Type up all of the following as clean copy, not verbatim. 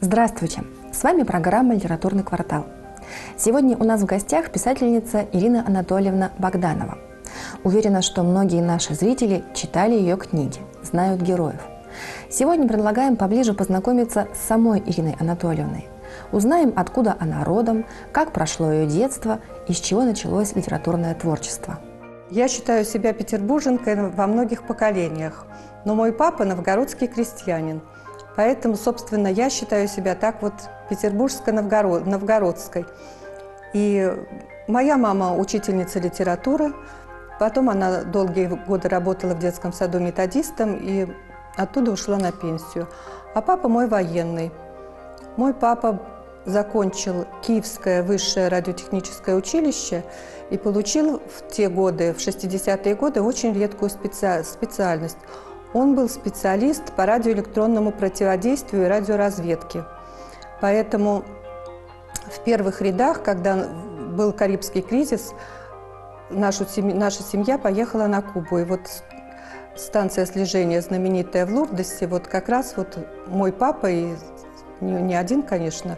Здравствуйте! С вами программа «Литературный квартал». Сегодня у нас в гостях писательница Ирина Анатольевна Богданова. Уверена, что многие наши зрители читали ее книги, знают героев. Сегодня предлагаем поближе познакомиться с самой Ириной Анатольевной. Узнаем, откуда она родом, как прошло ее детство и с чего началось литературное творчество. Я считаю себя петербурженкой во многих поколениях, но мой папа новгородский крестьянин. Поэтому, собственно, я считаю себя так вот петербургско-новгородской. И моя мама учительница литературы, потом она долгие годы работала в детском саду методистом и оттуда ушла на пенсию. А папа мой военный. Мой папа закончил Киевское высшее радиотехническое училище и получил в те годы, в 60-е годы, очень редкую специальность. Он был специалист по радиоэлектронному противодействию и радиоразведке. Поэтому в первых рядах, когда был Карибский кризис, наша семья поехала на Кубу. И вот станция слежения знаменитая в Лурдосе, вот как раз вот мой папа, и не один, конечно,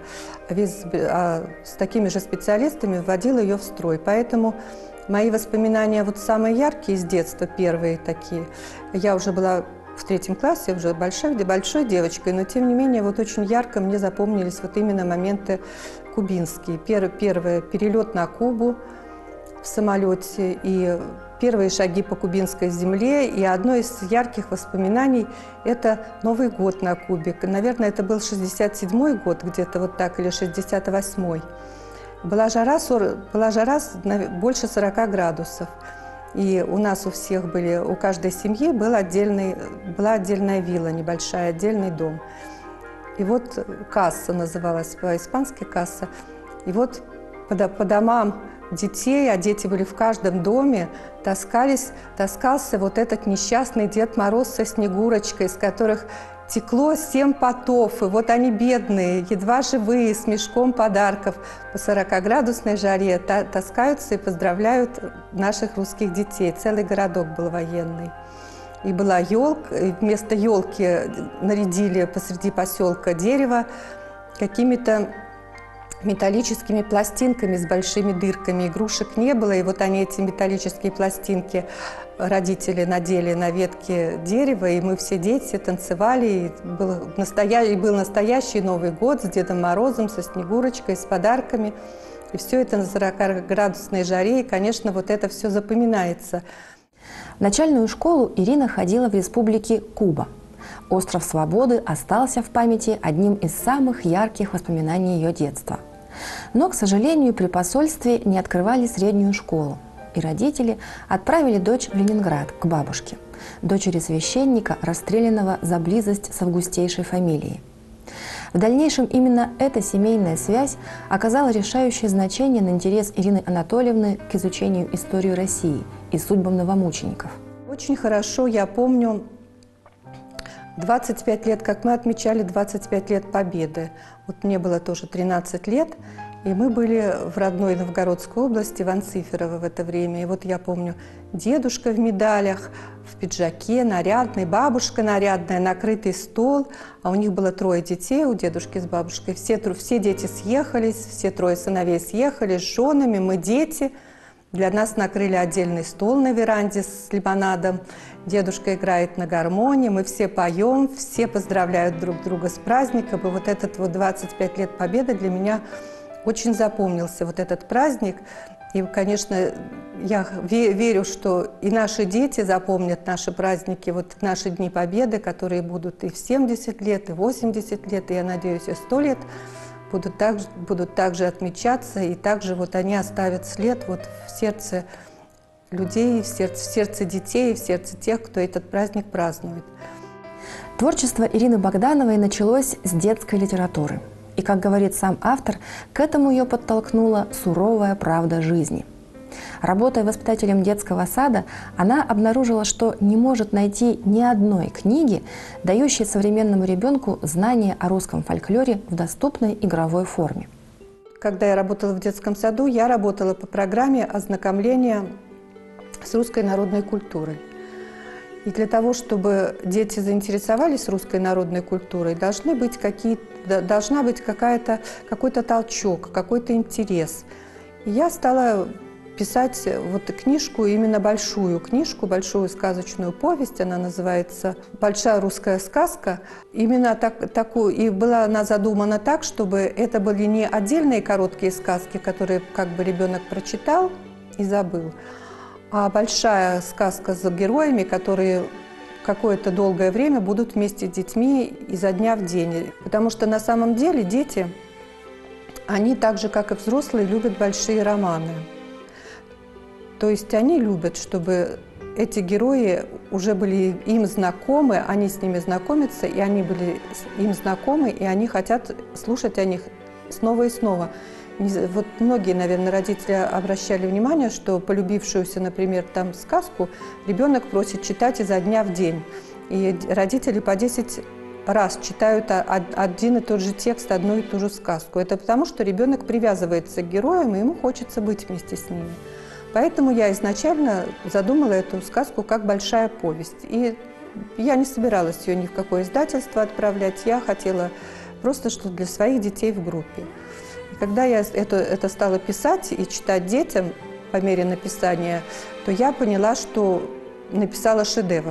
с такими же специалистами вводил ее в строй. Поэтому мои воспоминания вот самые яркие из детства, первые такие. Я уже была в 3 классе, уже большой девочкой, но тем не менее вот очень ярко мне запомнились вот именно моменты кубинские. Первый перелет на Кубу в самолете и первые шаги по кубинской земле. И одно из ярких воспоминаний – это Новый год на Кубе. Наверное, это был 67-й год, где-то вот так, или 68-й. Была жара больше 40 градусов. И у нас у всех у каждой семьи была отдельная вилла, небольшая, отдельный дом. И вот касса называлась, по-испански касса. И вот по домам детей, а дети были в каждом доме, таскался вот этот несчастный Дед Мороз со Снегурочкой, из которых текло 7 потов, и вот они бедные, едва живые, с мешком подарков по 40-градусной жаре таскаются и поздравляют наших русских детей. Целый городок был военный. И была елка, и вместо елки нарядили посреди поселка дерево какими-то металлическими пластинками с большими дырками. Игрушек не было, и вот они, эти металлические пластинки, родители надели на ветки дерева, и мы все дети танцевали, и был настоящий Новый год с Дедом Морозом, со Снегурочкой, с подарками. И все это на 40-градусной жаре, и, конечно, вот это все запоминается. В начальную школу Ирина ходила в республике Куба. Остров Свободы остался в памяти одним из самых ярких воспоминаний ее детства. Но, к сожалению, при посольстве не открывали среднюю школу, и родители отправили дочь в Ленинград к бабушке, дочери священника, расстрелянного за близость с августейшей фамилией. В дальнейшем именно эта семейная связь оказала решающее значение на интерес Ирины Анатольевны к изучению истории России и судьбам новомучеников. Очень хорошо я помню 25 лет, как мы отмечали 25 лет Победы. Вот мне было тоже 13 лет, и мы были в родной Новгородской области, в Анциферово в это время. И вот я помню, дедушка в медалях, в пиджаке, нарядный, бабушка нарядная, накрытый стол. А у них было 3 детей, у дедушки с бабушкой. Все дети съехались, все 3 сыновей съехали с женами, мы дети. Для нас накрыли отдельный стол на веранде с лимонадом. Дедушка играет на гармонии, мы все поем, все поздравляют друг друга с праздником. И вот этот вот 25 лет Победы для меня очень запомнился, вот этот праздник. И, конечно, я верю, что и наши дети запомнят наши праздники, вот наши Дни Победы, которые будут и в 70 лет, и 80 лет, и, я надеюсь, и 100 лет. Будут также отмечаться, и также вот они оставят след вот в сердце людей, в сердце детей, в сердце тех, кто этот праздник празднует. Творчество Ирины Богдановой началось с детской литературы. И, как говорит сам автор, к этому ее подтолкнула суровая правда жизни. Работая воспитателем детского сада, она обнаружила, что не может найти ни одной книги, дающей современному ребенку знания о русском фольклоре в доступной игровой форме. Когда я работала в детском саду, я работала по программе ознакомления с русской народной культурой. И для того, чтобы дети заинтересовались русской народной культурой, должна быть какой-то толчок, какой-то интерес. И я стала писать вот книжку, именно большую книжку, большую сказочную повесть. Она называется «Большая русская сказка». Именно такую. И была она задумана так, чтобы это были не отдельные короткие сказки, которые как бы ребенок прочитал и забыл, а большая сказка с героями, которые какое-то долгое время будут вместе с детьми изо дня в день. Потому что на самом деле дети, они так же, как и взрослые, любят большие романы. То есть они любят, чтобы эти герои уже были им знакомы, они с ними знакомятся, и они были им знакомы, и они хотят слушать о них снова и снова. Вот многие, наверное, родители обращали внимание, что полюбившуюся, например, там сказку ребенок просит читать изо дня в день. И родители по 10 раз читают один и тот же текст, одну и ту же сказку. Это потому, что ребенок привязывается к героям, и ему хочется быть вместе с ними. Поэтому я изначально задумала эту сказку как большая повесть. И я не собиралась ее ни в какое издательство отправлять. Я хотела просто, что для своих детей в группе. И когда я это стала писать и читать детям по мере написания, то я поняла, что написала шедевр.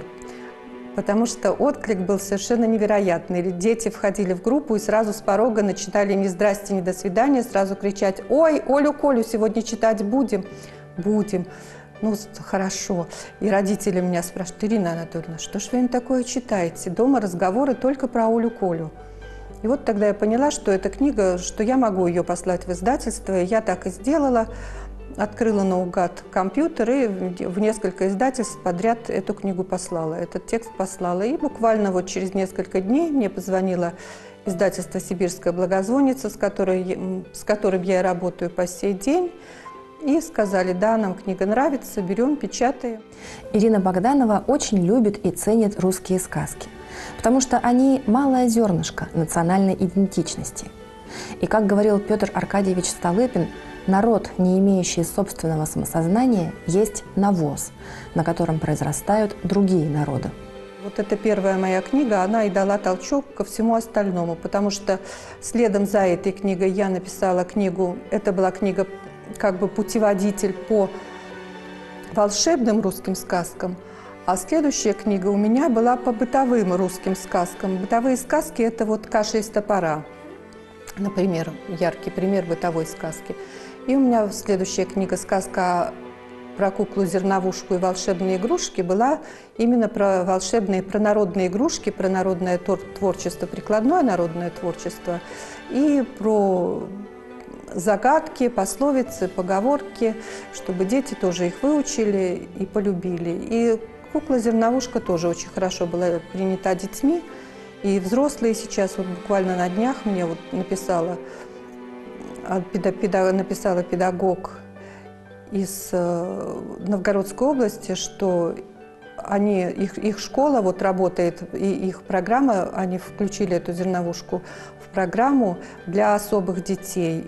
Потому что отклик был совершенно невероятный. Дети входили в группу и сразу с порога начинали ни здрасте, ни до свидания, сразу кричать: «Ой, Олю-Колю сегодня читать будем?» «Будем». Ну, хорошо. И родители меня спрашивают: «Ирина Анатольевна, что ж вы им такое читаете? Дома разговоры только про Олю-Колю». И вот тогда я поняла, что эта книга, что я могу ее послать в издательство. И я так и сделала. Открыла наугад компьютер и в несколько издательств подряд эту книгу послала, этот текст послала. И буквально вот через несколько дней мне позвонило издательство «Сибирская благозвонница», с которым я и работаю по сей день. И сказали: да, нам книга нравится, берем, печатаем. Ирина Богданова очень любит и ценит русские сказки, потому что они малое зернышко национальной идентичности. И, как говорил Петр Аркадьевич Столыпин, народ, не имеющий собственного самосознания, есть навоз, на котором произрастают другие народы. Вот эта первая моя книга, она и дала толчок ко всему остальному, потому что следом за этой книгой я написала книгу, это была книга как бы путеводитель по волшебным русским сказкам, а следующая книга у меня была по бытовым русским сказкам. Бытовые сказки – это вот «Каша из топора», например, яркий пример бытовой сказки. И у меня следующая книга, сказка про куклу-зерновушку и волшебные игрушки, была именно про волшебные, про народные игрушки, про народное творчество, прикладное народное творчество и про загадки, пословицы, поговорки, чтобы дети тоже их выучили и полюбили. И кукла-зерновушка тоже очень хорошо была принята детьми. И взрослые сейчас, вот буквально на днях мне вот написала педагог из Новгородской области, что их школа вот работает, и их программа, они включили эту зерновушку в программу для особых детей.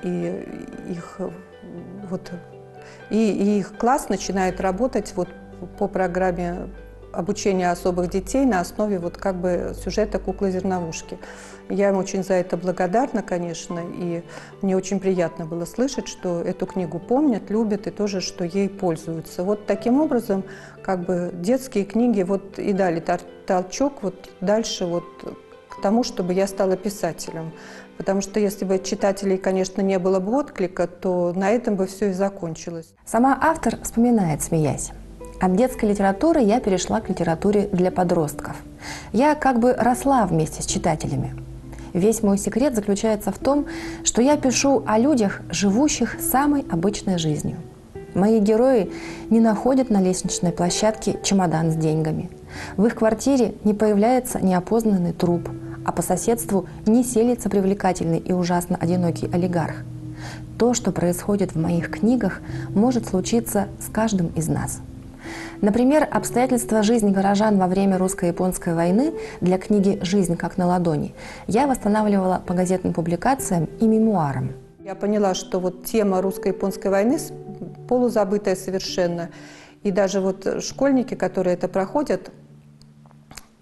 И их класс начинает работать вот по программе обучения особых детей на основе вот как бы сюжета «Куклы-зерновушки». Я им очень за это благодарна, конечно, и мне очень приятно было слышать, что эту книгу помнят, любят и тоже, что ей пользуются. Вот таким образом как бы детские книги вот и дали толчок вот дальше вот к тому, чтобы я стала писателем. Потому что если бы читателей, конечно, не было бы отклика, то на этом бы все и закончилось. Сама автор вспоминает, смеясь: от детской литературы я перешла к литературе для подростков. Я как бы росла вместе с читателями. Весь мой секрет заключается в том, что я пишу о людях, живущих самой обычной жизнью. Мои герои не находят на лестничной площадке чемодан с деньгами. В их квартире не появляется неопознанный труп, а по соседству не селится привлекательный и ужасно одинокий олигарх. То, что происходит в моих книгах, может случиться с каждым из нас. Например, обстоятельства жизни горожан во время русско-японской войны для книги «Жизнь как на ладони» я восстанавливала по газетным публикациям и мемуарам. Я поняла, что вот тема русско-японской войны полузабытая совершенно. И даже вот школьники, которые это проходят,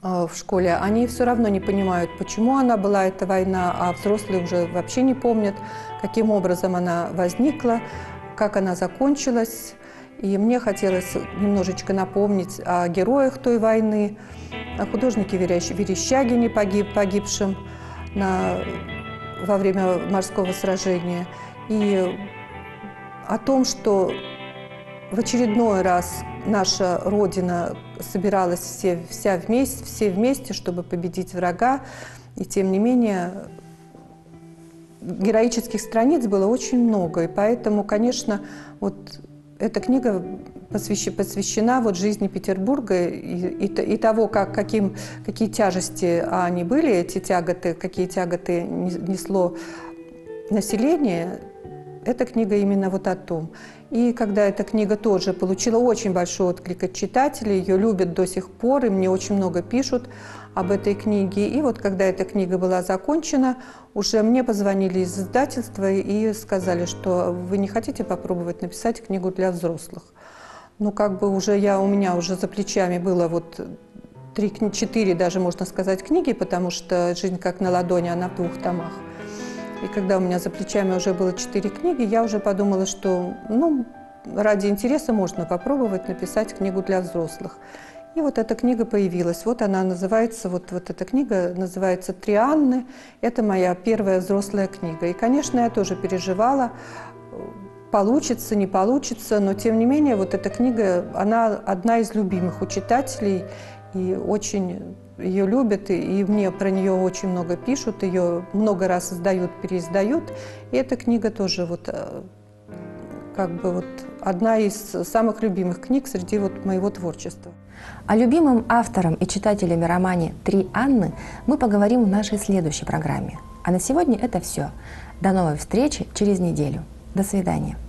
в школе, они все равно не понимают, почему она была, эта война, а взрослые уже вообще не помнят, каким образом она возникла, как она закончилась. И мне хотелось немножечко напомнить о героях той войны, о художнике Верещагине, погибшем во время морского сражения, и о том, что в очередной раз наша Родина собиралась все вместе, чтобы победить врага, и тем не менее героических страниц было очень много, и поэтому, конечно, вот эта книга посвящена вот жизни Петербурга и того, какие тяжести они были, эти тяготы, какие тяготы несло население. Эта книга именно вот о том. И когда эта книга тоже получила очень большой отклик от читателей, ее любят до сих пор, и мне очень много пишут об этой книге. И вот когда эта книга была закончена, уже мне позвонили из издательства и сказали, что вы не хотите попробовать написать книгу для взрослых. Ну, как бы уже у меня уже за плечами было вот 3-4 даже, можно сказать, книги, потому что «Жизнь как на ладони», она в 2 томах. И когда у меня за плечами уже было 4 книги, я уже подумала, что ради интереса можно попробовать написать книгу для взрослых. И вот эта книга появилась. Вот она называется, вот эта книга называется «Три Анны». Это моя первая взрослая книга. И, конечно, я тоже переживала, получится, не получится, но тем не менее вот эта книга, она одна из любимых у читателей, и очень ее любят, и мне про нее очень много пишут, ее много раз издают, переиздают. И эта книга тоже одна из самых любимых книг среди моего творчества. О любимом автором и читателями романе «Три Анны» мы поговорим в нашей следующей программе. А на сегодня это все. До новой встречи через неделю. До свидания.